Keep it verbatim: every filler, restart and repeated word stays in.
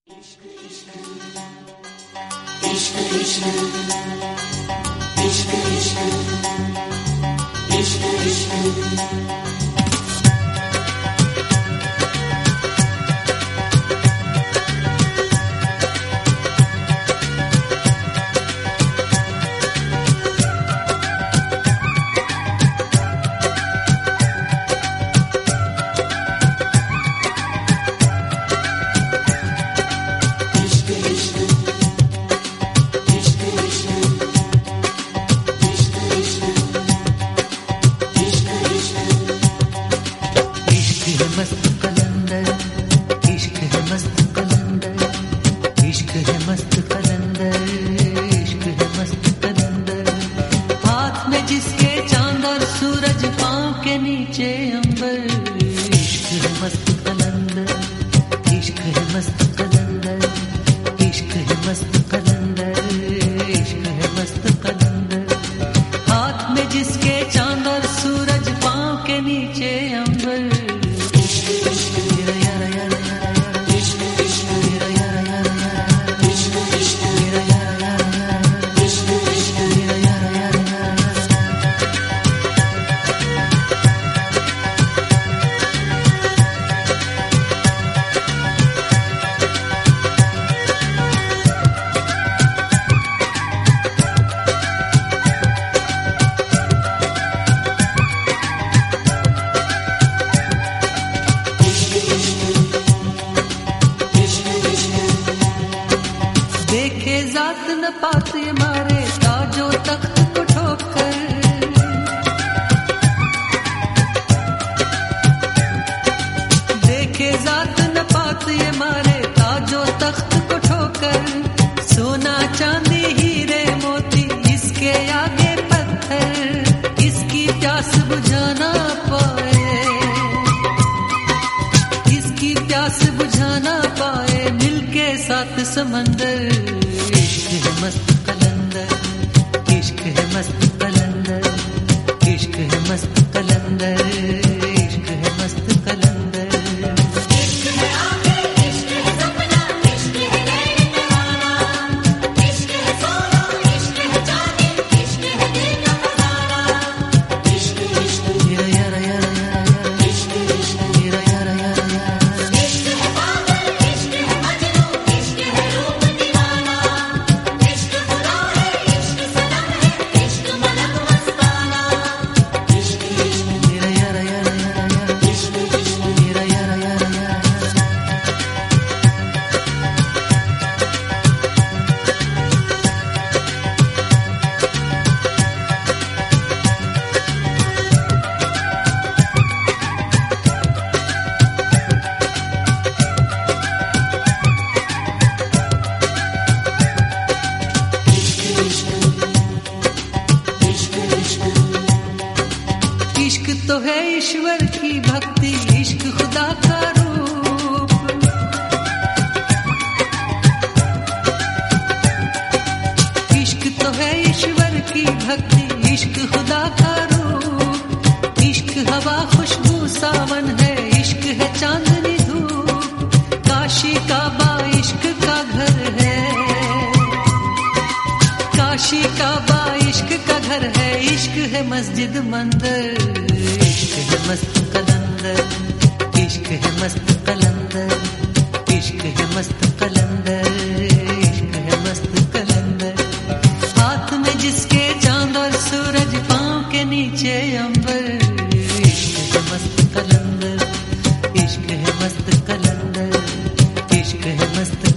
देखे जात न पाते मारे ताजो तख्त को ठोकर, देखे जात न पाते मारे ताजो तख्त को ठोकर, सोना चांदी हीरे मोती इसके आगे पत्थर, इसकी प्यास बुझाना पाए, इसकी प्यास बुझाना पाए मिलके सात समंदर। इश्क है मस्त कलंदर, इश्क है मस्त कलंदर, इश्क है मस्त कलंदर, इश्क है मस्त कलंदर। इश्क है आगे, इश्क है सपना, इश्क है नैन तराना, इश्क है सोना, इश्क है चांदी, इश्क है दिल का खजाना। इश्क इश्क यारा यारा यारा यारा, इश्क इश्क यारा यारा यारा यारा, इश्क है पागल, इश्क है मजनू, इश्क है रूप दीवाना, इश्क खुदा है, इश्क सनम है, इश्क मलक मस्ताना। इश्क इश्क यारा यारा यारा यारा, इश्क इश्क यारा यारा यारा यारा। इश्क तो है ईश्वर की भक्ति, इश्क खुदा का रूप, इश्क तो है ईश्वर की भक्ति, इश्क खुदा का रूप, इश्क हवा खुशबू सावन है, इश्क है चांदनी धूप, काशी काबा इश्क का घर है, काशी काबा इश्क का घर है, इश्क है मस्जिद मंदिर। इश्क है मस्त कलंदर, इश्क है मस्त कलंदर, इश्क है मस्त कलंदर, इश्क है मस्त कलंदर। हाथ में जिसके चांद और सूरज, पांव के नीचे अंबर। इश्क है मस्त कलंदर, इश्क है मस्त कलंदर, इश्क है मस्त